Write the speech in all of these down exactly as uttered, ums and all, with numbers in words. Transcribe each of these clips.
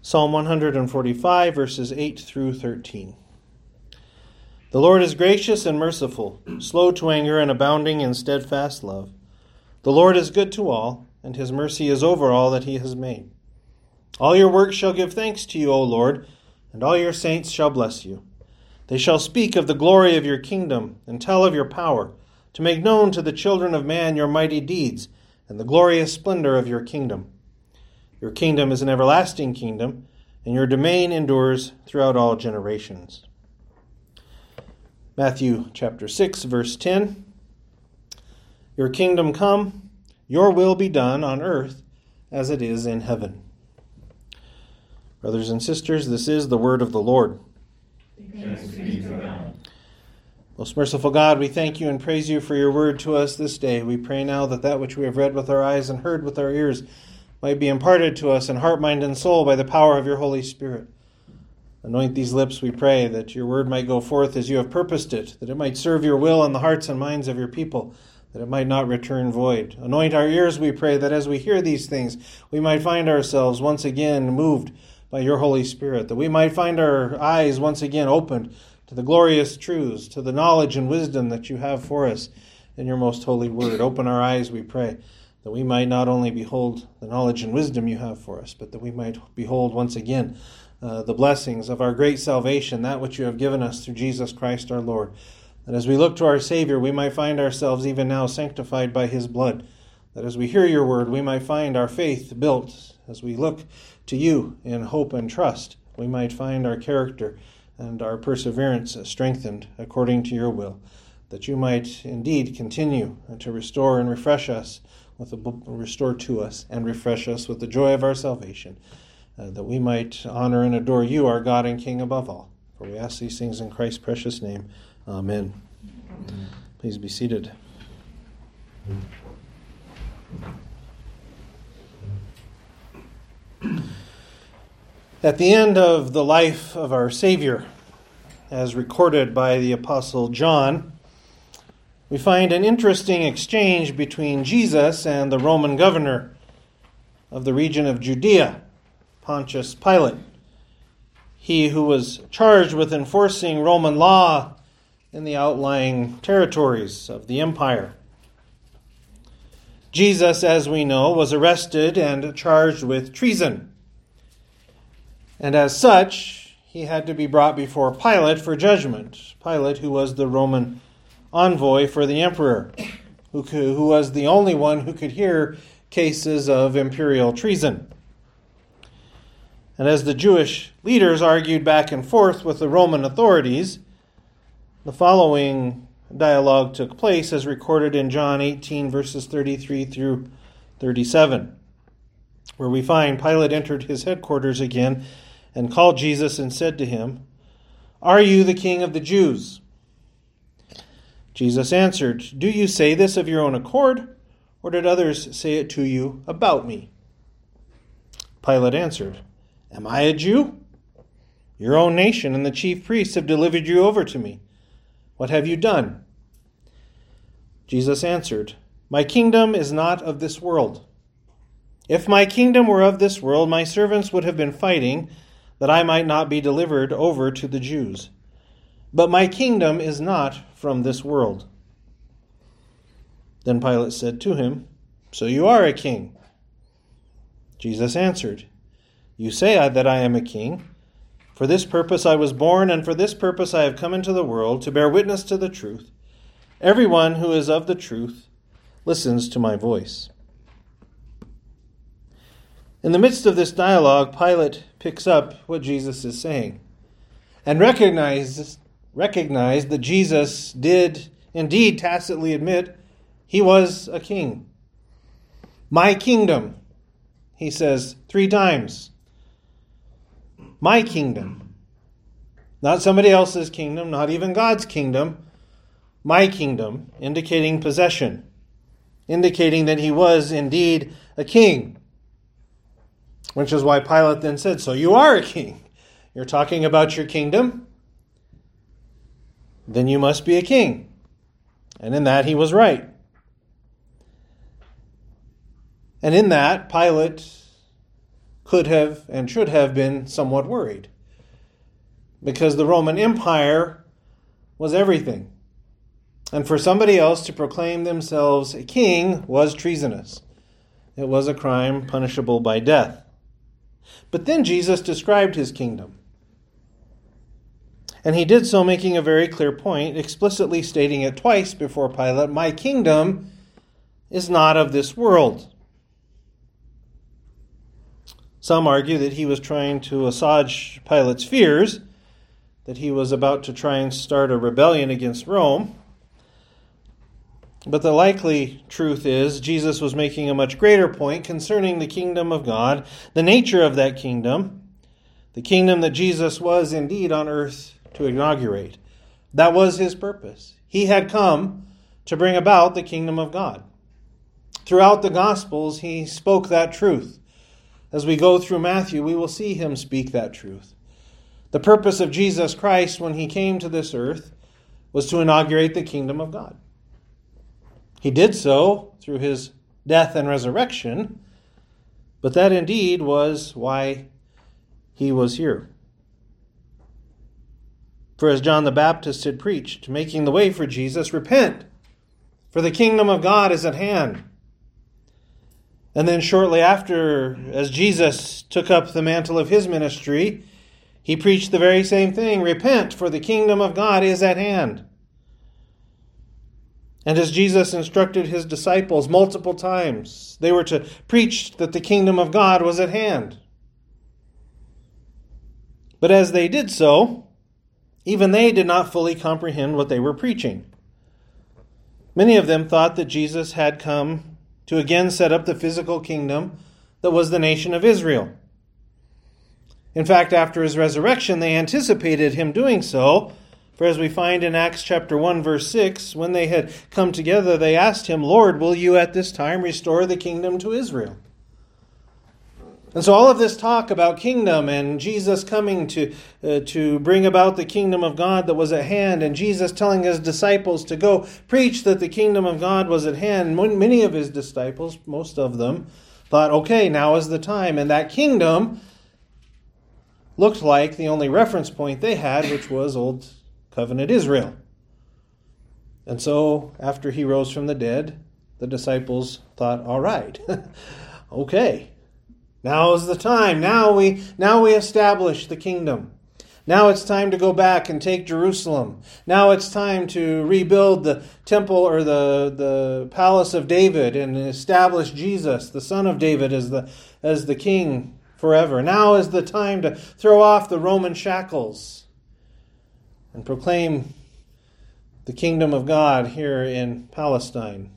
Psalm one forty-five, verses eight through thirteen. The Lord is gracious and merciful, slow to anger and abounding in steadfast love. The Lord is good to all, and his mercy is over all that he has made. All your works shall give thanks to you, O Lord, and all your saints shall bless you. They shall speak of the glory of your kingdom and tell of your power, to make known to the children of man your mighty deeds and the glorious splendor of your kingdom. Your kingdom is an everlasting kingdom, and your domain endures throughout all generations. Matthew chapter six, verse ten. Your kingdom come, your will be done on earth as it is in heaven. Brothers and sisters, this is the word of the Lord. Thanks be to God. Most merciful God, we thank you and praise you for your word to us this day. We pray now that that which we have read with our eyes and heard with our ears might be imparted to us in heart, mind, and soul by the power of your Holy Spirit. Anoint these lips, we pray, that your word might go forth as you have purposed it, that it might serve your will in the hearts and minds of your people, that it might not return void. Anoint our ears, we pray, that as we hear these things, we might find ourselves once again moved by your Holy Spirit, that we might find our eyes once again opened to the glorious truths, to the knowledge and wisdom that you have for us in your most holy word. Open our eyes, we pray, that we might not only behold the knowledge and wisdom you have for us, but that we might behold once again uh, the blessings of our great salvation, that which you have given us through Jesus Christ our Lord. That as we look to our Savior, we might find ourselves even now sanctified by his blood. That as we hear your word, we might find our faith built. As we look to you in hope and trust, we might find our character and our perseverance strengthened according to your will. That you might indeed continue to restore and refresh us with the, restore to us and refresh us with the joy of our salvation, uh, that we might honor and adore you, our God and King above all. For we ask these things in Christ's precious name. Amen. Amen. Please be seated. At the end of the life of our Savior, as recorded by the Apostle John, we find an interesting exchange between Jesus and the Roman governor of the region of Judea, Pontius Pilate, he who was charged with enforcing Roman law in the outlying territories of the empire. Jesus, as we know, was arrested and charged with treason. And as such, he had to be brought before Pilate for judgment. Pilate, who was the Roman envoy for the emperor, who, could, who was the only one who could hear cases of imperial treason. And as the Jewish leaders argued back and forth with the Roman authorities, the following dialogue took place as recorded in John eighteen, verses thirty-three through thirty-seven, where we find Pilate entered his headquarters again and called Jesus and said to him, "Are you the king of the Jews?" Jesus answered, "Do you say this of your own accord, or did others say it to you about me?" Pilate answered, "Am I a Jew? Your own nation and the chief priests have delivered you over to me. What have you done?" Jesus answered, "My kingdom is not of this world. If my kingdom were of this world, my servants would have been fighting that I might not be delivered over to the Jews. But my kingdom is not from this world." Then Pilate said to him, "So you are a king?" Jesus answered, "You say that I am a king. For this purpose I was born, and for this purpose I have come into the world, to bear witness to the truth. Everyone who is of the truth listens to my voice." In the midst of this dialogue, Pilate picks up what Jesus is saying and recognizes, recognized that Jesus did indeed tacitly admit he was a king. "My kingdom," he says three times. My kingdom. Not somebody else's kingdom, not even God's kingdom. My kingdom, indicating possession, indicating that he was indeed a king. Which is why Pilate then said, "So you are a king. You're talking about your kingdom? Then you must be a king." And in that he was right. And in that, Pilate could have and should have been somewhat worried, because the Roman Empire was everything. And for somebody else to proclaim themselves a king was treasonous. It was a crime punishable by death. But then Jesus described his kingdom. And he did so making a very clear point, explicitly stating it twice before Pilate, "My kingdom is not of this world." Some argue that he was trying to assuage Pilate's fears, that he was about to try and start a rebellion against Rome. But the likely truth is Jesus was making a much greater point concerning the kingdom of God, the nature of that kingdom, the kingdom that Jesus was indeed on earth to inaugurate. That was his purpose. He had come to bring about the kingdom of God. Throughout the Gospels, he spoke that truth. As we go through Matthew, we will see him speak that truth. The purpose of Jesus Christ when he came to this earth was to inaugurate the kingdom of God. He did so through his death and resurrection, but that indeed was why he was here. For as John the Baptist had preached, making the way for Jesus, "Repent, for the kingdom of God is at hand." And then shortly after, as Jesus took up the mantle of his ministry, he preached the very same thing, "Repent, for the kingdom of God is at hand." And as Jesus instructed his disciples multiple times, they were to preach that the kingdom of God was at hand. But as they did so, even they did not fully comprehend what they were preaching. Many of them thought that Jesus had come to again set up the physical kingdom that was the nation of Israel. In fact, after his resurrection, they anticipated him doing so. For as we find in Acts chapter one, verse six, when they had come together, they asked him, "Lord, will you at this time restore the kingdom to Israel?" And so all of this talk about kingdom and Jesus coming to, uh, to bring about the kingdom of God that was at hand, and Jesus telling his disciples to go preach that the kingdom of God was at hand, many of his disciples, most of them, thought, okay, now is the time. And that kingdom looked like the only reference point they had, which was Old Covenant Israel. And so, after he rose from the dead, the disciples thought, all right, okay, now is the time. Now we, now we establish the kingdom. Now it's time to go back and take Jerusalem. Now it's time to rebuild the temple or the, the palace of David and establish Jesus, the son of David, as the, as the king forever. Now is the time to throw off the Roman shackles and proclaim the kingdom of God here in Palestine.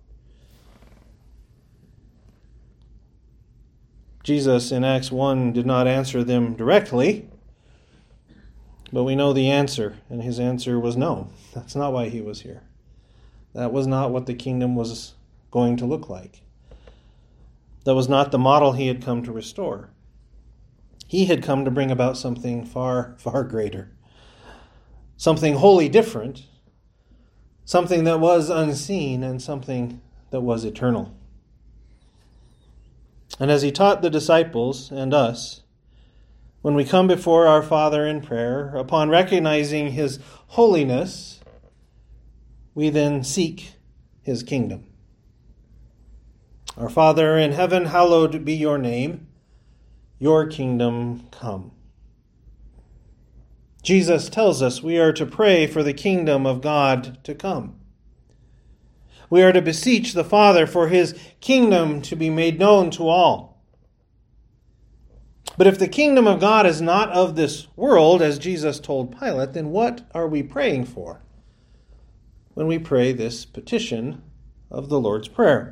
Jesus in Acts one did not answer them directly, but we know the answer, and his answer was no. That's not why he was here. That was not what the kingdom was going to look like. That was not the model he had come to restore. He had come to bring about something far, far greater. Something wholly different, something that was unseen, and something that was eternal. And as he taught the disciples and us, when we come before our Father in prayer, upon recognizing his holiness, we then seek his kingdom. Our Father in heaven, hallowed be your name. Your kingdom come. Jesus tells us we are to pray for the kingdom of God to come. We are to beseech the Father for his kingdom to be made known to all. But if the kingdom of God is not of this world, as Jesus told Pilate, then what are we praying for when we pray this petition of the Lord's Prayer?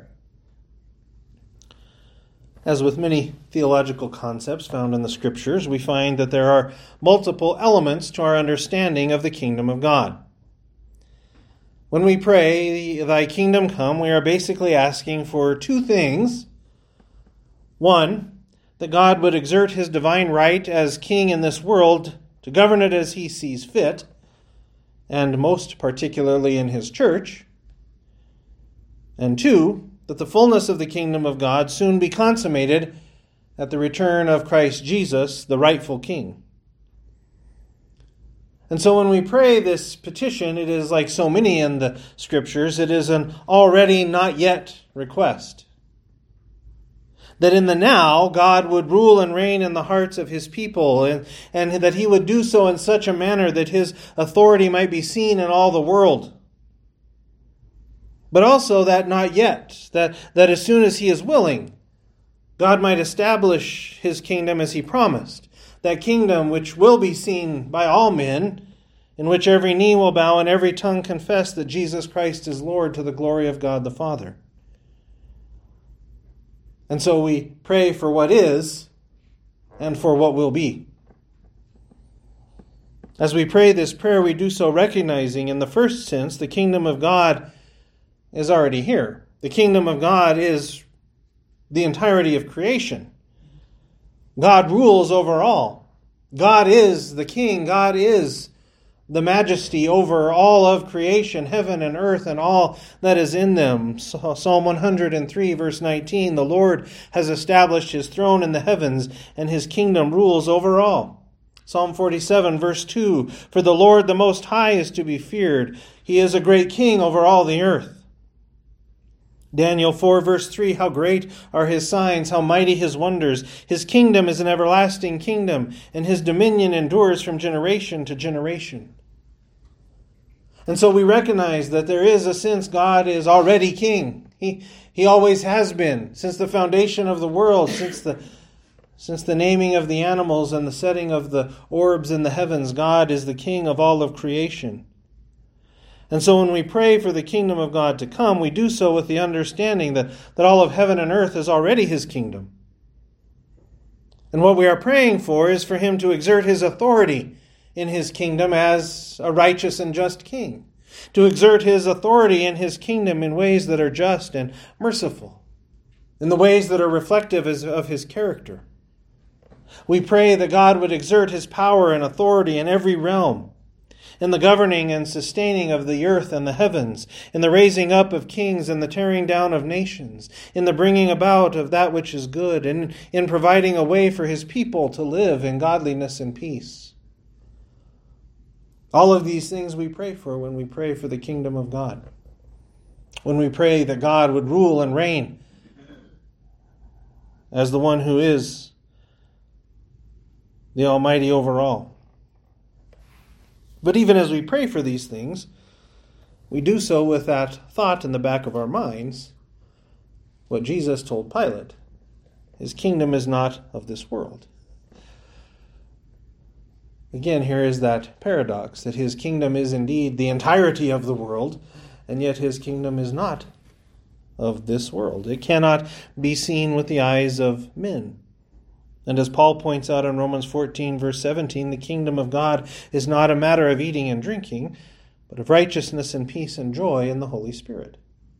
As with many theological concepts found in the Scriptures, we find that there are multiple elements to our understanding of the kingdom of God. When we pray, thy kingdom come, we are basically asking for two things. One, that God would exert his divine right as king in this world to govern it as he sees fit, and most particularly in his church. And two, that the fullness of the kingdom of God soon be consummated at the return of Christ Jesus, the rightful King. And so when we pray this petition, it is like so many in the Scriptures, it is an already not yet request. That in the now, God would rule and reign in the hearts of His people, and, and that He would do so in such a manner that His authority might be seen in all the world. But also that not yet, that, that as soon as He is willing, God might establish His kingdom as He promised. That kingdom which will be seen by all men, in which every knee will bow and every tongue confess that Jesus Christ is Lord, to the glory of God the Father. And so we pray for what is and for what will be. As we pray this prayer, we do so recognizing, in the first sense, the kingdom of God is already here. The kingdom of God is the entirety of creation. God rules over all. God is the King. God is the majesty over all of creation, heaven and earth, and all that is in them. Psalm one hundred three, verse nineteen, the Lord has established His throne in the heavens, and His kingdom rules over all. Psalm forty-seven, verse two, for the Lord the Most High is to be feared. He is a great King over all the earth. Daniel four, verse three, how great are His signs, how mighty His wonders. His kingdom is an everlasting kingdom, and His dominion endures from generation to generation. And so we recognize that there is a sense God is already King. He, he always has been, since the foundation of the world, since the, since the naming of the animals and the setting of the orbs in the heavens. God is the King of all of creation. And so when we pray for the kingdom of God to come, we do so with the understanding that, that all of heaven and earth is already His kingdom. And what we are praying for is for Him to exert His authority in His kingdom as a righteous and just King. To exert His authority in His kingdom in ways that are just and merciful. In the ways that are reflective of His character. We pray that God would exert His power and authority in every realm. In the governing and sustaining of the earth and the heavens, in the raising up of kings and the tearing down of nations, in the bringing about of that which is good, and in providing a way for His people to live in godliness and peace. All of these things we pray for when we pray for the kingdom of God. When we pray that God would rule and reign as the one who is the Almighty over all. But even as we pray for these things, we do so with that thought in the back of our minds, what Jesus told Pilate. His kingdom is not of this world. Again, here is that paradox, that His kingdom is indeed the entirety of the world, and yet His kingdom is not of this world. It cannot be seen with the eyes of men. And as Paul points out in Romans fourteen, verse seventeen, the kingdom of God is not a matter of eating and drinking, but of righteousness and peace and joy in the Holy Spirit.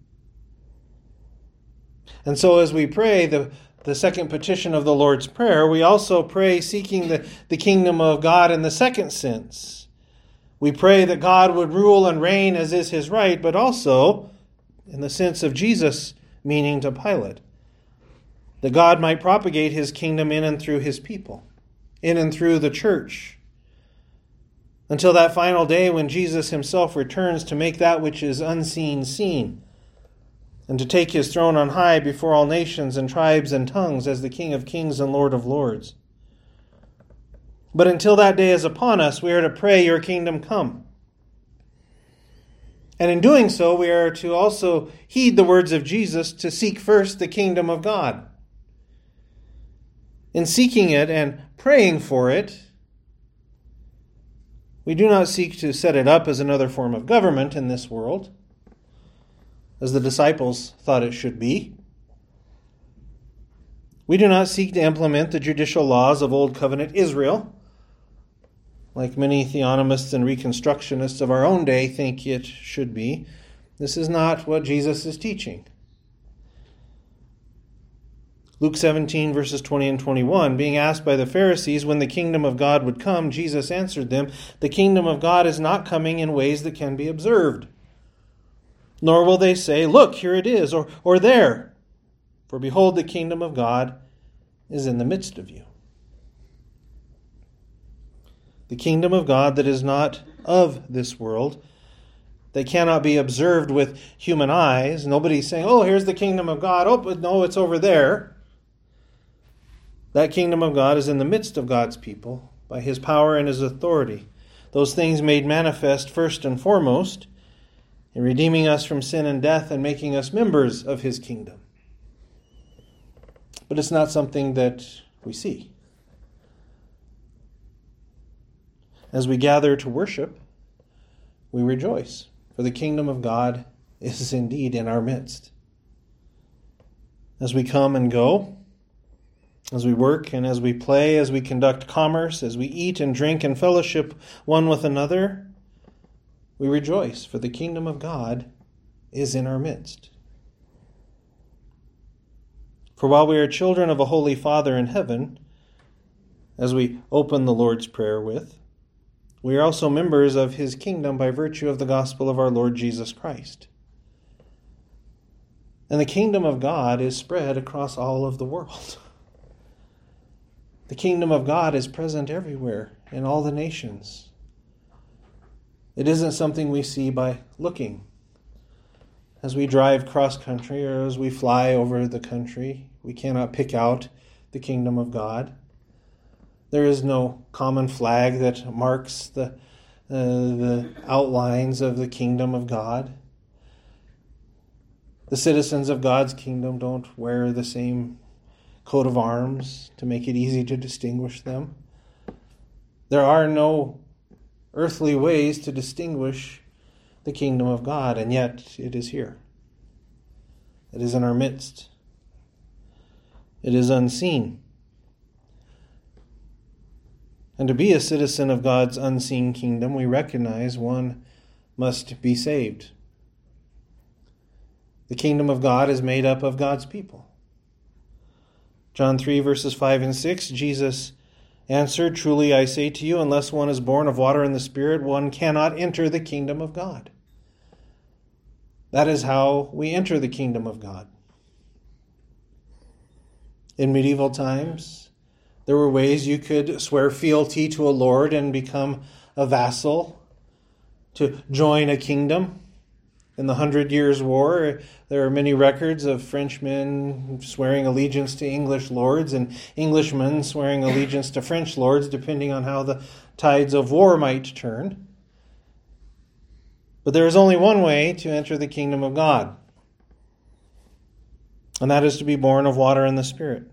And so as we pray the, the second petition of the Lord's Prayer, we also pray seeking the, the kingdom of God in the second sense. We pray that God would rule and reign as is His right, but also in the sense of Jesus' meaning to Pilate. That God might propagate His kingdom in and through His people, in and through the church, until that final day when Jesus Himself returns to make that which is unseen seen, and to take His throne on high before all nations and tribes and tongues as the King of kings and Lord of lords. But until that day is upon us, we are to pray, Your kingdom come. And in doing so, we are to also heed the words of Jesus to seek first the kingdom of God. In seeking it and praying for it, we do not seek to set it up as another form of government in this world, as the disciples thought it should be. We do not seek to implement the judicial laws of Old Covenant Israel, like many theonomists and reconstructionists of our own day think it should be. This is not what Jesus is teaching. Luke seventeen, verses twenty and twenty-one, being asked by the Pharisees when the kingdom of God would come, Jesus answered them, the kingdom of God is not coming in ways that can be observed. Nor will they say, look, here it is, or, or there. For behold, the kingdom of God is in the midst of you. The kingdom of God that is not of this world, that cannot be observed with human eyes. Nobody's saying, oh, here's the kingdom of God. Oh, but no, it's over there. That kingdom of God is in the midst of God's people by his power and his authority. Those things made manifest first and foremost in redeeming us from sin and death and making us members of his kingdom. But it's not something that we see. As we gather to worship, we rejoice, for the kingdom of God is indeed in our midst. As we come and go, as we work and as we play, as we conduct commerce, as we eat and drink and fellowship one with another, we rejoice, for the kingdom of God is in our midst. For while we are children of a holy Father in heaven, as we open the Lord's Prayer with, we are also members of his kingdom by virtue of the gospel of our Lord Jesus Christ. And the kingdom of God is spread across all of the world. The kingdom of God is present everywhere in all the nations. It isn't something we see by looking. As we drive cross-country or as we fly over the country, we cannot pick out the kingdom of God. There is no common flag that marks the, uh, the outlines of the kingdom of God. The citizens of God's kingdom don't wear the same coat of arms to make it easy to distinguish them. There are no earthly ways to distinguish the kingdom of God, and yet it is here. It is in our midst. It is unseen. And to be a citizen of God's unseen kingdom, we recognize one must be saved. The kingdom of God is made up of God's people. John three, verses five and six, Jesus answered, "Truly I say to you, unless one is born of water and the Spirit, one cannot enter the kingdom of God." That is how we enter the kingdom of God. In medieval times, there were ways you could swear fealty to a lord and become a vassal, to join a kingdom. In the Hundred Years' War, there are many records of Frenchmen swearing allegiance to English lords and Englishmen swearing allegiance to French lords, depending on how the tides of war might turn. But there is only one way to enter the kingdom of God, and that is to be born of water and the Spirit.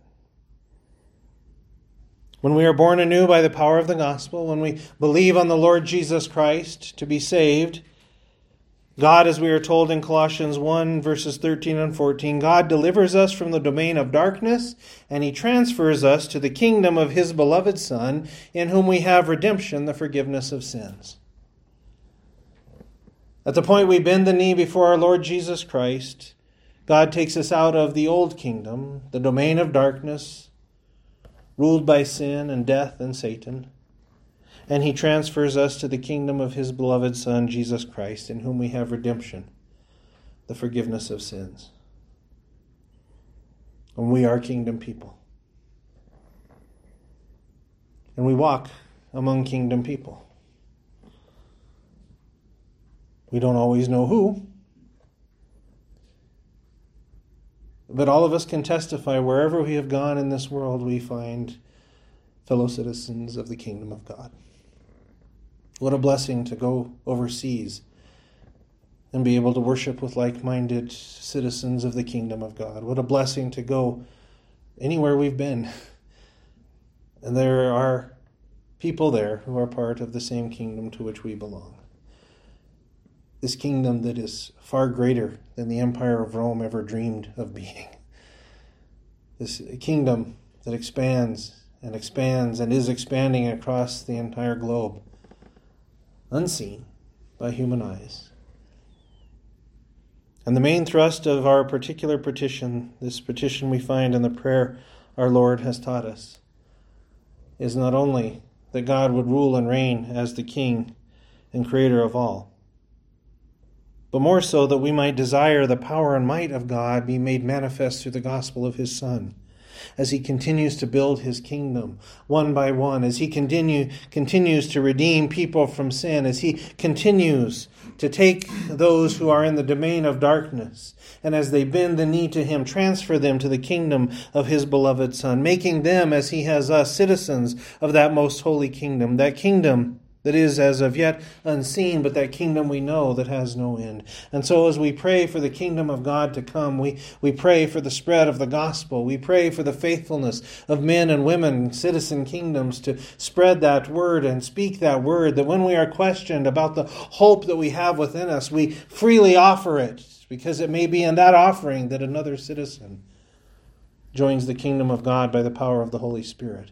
When we are born anew by the power of the gospel, when we believe on the Lord Jesus Christ to be saved, God, as we are told in Colossians one, verses thirteen and fourteen, God delivers us from the domain of darkness, and he transfers us to the kingdom of his beloved Son, in whom we have redemption, the forgiveness of sins. At the point we bend the knee before our Lord Jesus Christ, God takes us out of the old kingdom, the domain of darkness, ruled by sin and death and Satan, and he transfers us to the kingdom of his beloved Son, Jesus Christ, in whom we have redemption, the forgiveness of sins. And we are kingdom people. And we walk among kingdom people. We don't always know who, but all of us can testify wherever we have gone in this world, we find fellow citizens of the kingdom of God. What a blessing to go overseas and be able to worship with like-minded citizens of the kingdom of God. What a blessing to go anywhere we've been. And there are people there who are part of the same kingdom to which we belong. This kingdom that is far greater than the empire of Rome ever dreamed of being. This kingdom that expands and expands and is expanding across the entire globe, unseen by human eyes. And the main thrust of our particular petition, this petition we find in the prayer our Lord has taught us, is not only that God would rule and reign as the King and Creator of all, but more so that we might desire the power and might of God be made manifest through the gospel of his Son, as he continues to build his kingdom one by one, as he continue, continues to redeem people from sin, as he continues to take those who are in the domain of darkness, and as they bend the knee to him, transfer them to the kingdom of his beloved Son, making them, as he has us, citizens of that most holy kingdom, that kingdom that is as of yet unseen, but that kingdom we know that has no end. And so as we pray for the kingdom of God to come, we, we pray for the spread of the gospel. We pray for the faithfulness of men and women, citizen kingdoms, to spread that word and speak that word, that when we are questioned about the hope that we have within us, we freely offer it, because it may be in that offering that another citizen joins the kingdom of God by the power of the Holy Spirit.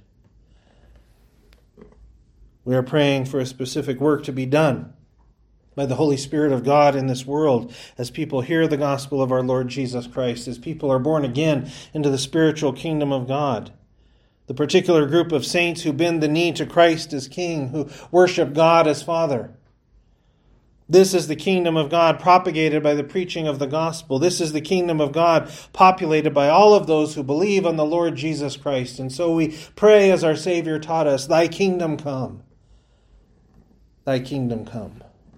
We are praying for a specific work to be done by the Holy Spirit of God in this world as people hear the gospel of our Lord Jesus Christ, as people are born again into the spiritual kingdom of God. The particular group of saints who bend the knee to Christ as King, who worship God as Father. This is the kingdom of God propagated by the preaching of the gospel. This is the kingdom of God populated by all of those who believe on the Lord Jesus Christ. And so we pray as our Savior taught us, Thy kingdom come. Thy kingdom come.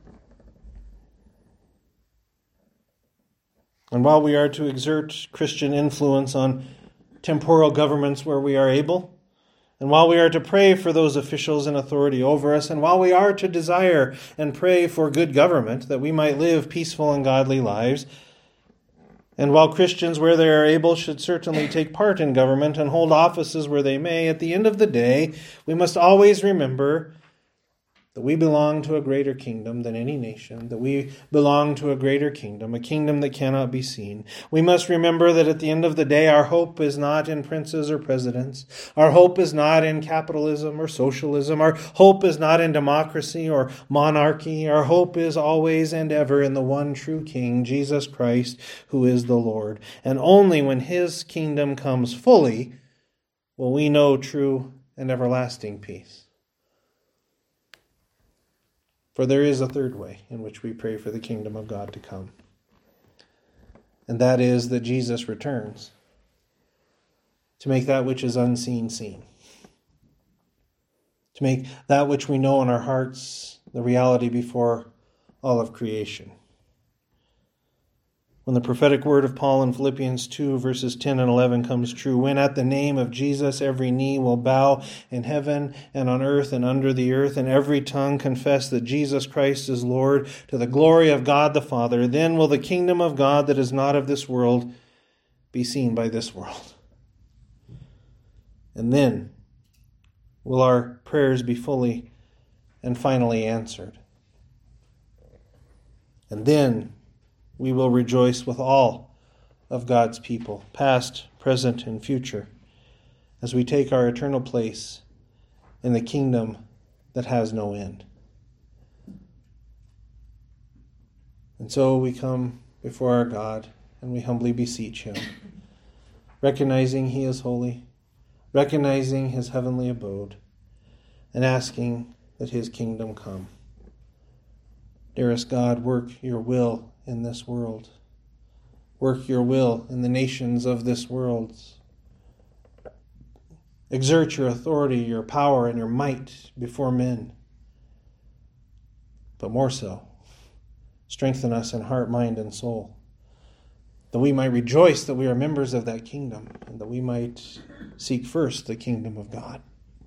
And while we are to exert Christian influence on temporal governments where we are able, and while we are to pray for those officials in authority over us, and while we are to desire and pray for good government, that we might live peaceful and godly lives, and while Christians, where they are able, should certainly take part in government and hold offices where they may, at the end of the day, we must always remember that we belong to a greater kingdom than any nation, that we belong to a greater kingdom, a kingdom that cannot be seen. We must remember that at the end of the day, our hope is not in princes or presidents. Our hope is not in capitalism or socialism. Our hope is not in democracy or monarchy. Our hope is always and ever in the one true King, Jesus Christ, who is the Lord. And only when his kingdom comes fully will we know true and everlasting peace. For there is a third way in which we pray for the kingdom of God to come. And that is that Jesus returns to make that which is unseen seen. To make that which we know in our hearts the reality before all of creation. When the prophetic word of Paul in Philippians two, verses ten and eleven comes true, when at the name of Jesus every knee will bow in heaven and on earth and under the earth, and every tongue confess that Jesus Christ is Lord, to the glory of God the Father, then will the kingdom of God that is not of this world be seen by this world. And then will our prayers be fully and finally answered. And then we will rejoice with all of God's people, past, present, and future, as we take our eternal place in the kingdom that has no end. And so we come before our God and we humbly beseech him, recognizing he is holy, recognizing his heavenly abode, and asking that his kingdom come. Dearest God, work your will in this world. Work your will in the nations of this world. Exert your authority, your power, and your might before men. But more so, strengthen us in heart, mind, and soul, that we might rejoice that we are members of that kingdom, and that we might seek first the kingdom of God.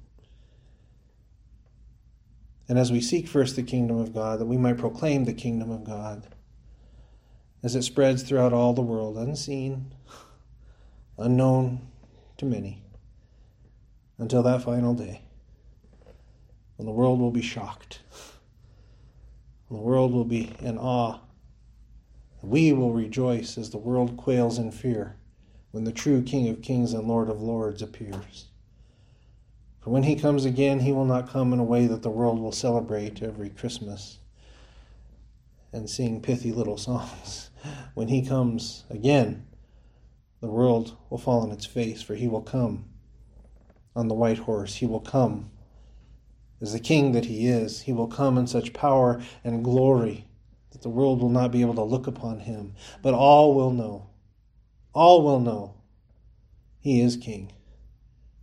And as we seek first the kingdom of God, that we might proclaim the kingdom of God as it spreads throughout all the world, unseen, unknown to many, until that final day, when the world will be shocked, when the world will be in awe, and we will rejoice as the world quails in fear when the true King of Kings and Lord of Lords appears. For when he comes again, he will not come in a way that the world will celebrate every Christmas and sing pithy little songs. When he comes again, the world will fall on its face, for he will come on the white horse. He will come as the king that he is. He will come in such power and glory that the world will not be able to look upon him. But all will know, all will know he is king.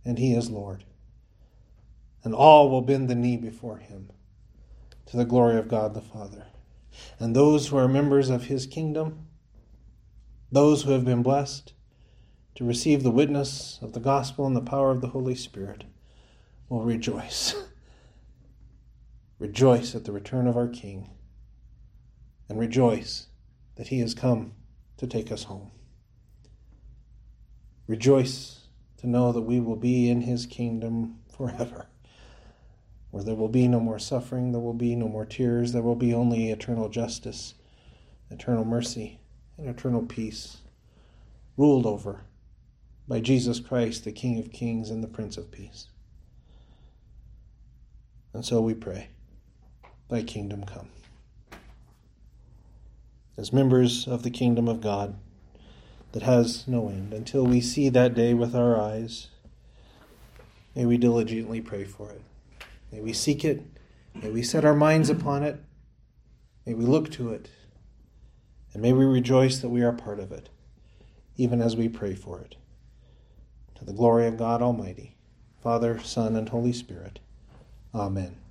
and he is Lord. And all will bend the knee before him, to the glory of God the Father. And those who are members of his kingdom, those who have been blessed to receive the witness of the gospel and the power of the Holy Spirit, will rejoice. Rejoice at the return of our King, and rejoice that he has come to take us home. Rejoice to know that we will be in his kingdom forever, where there will be no more suffering, there will be no more tears, there will be only eternal justice, eternal mercy, and eternal peace, ruled over by Jesus Christ, the King of Kings and the Prince of Peace. And so we pray, thy kingdom come. As members of the kingdom of God that has no end, until we see that day with our eyes, may we diligently pray for it. May we seek it. May we set our minds upon it. May we look to it. And may we rejoice that we are part of it, even as we pray for it. To the glory of God Almighty, Father, Son, and Holy Spirit. Amen.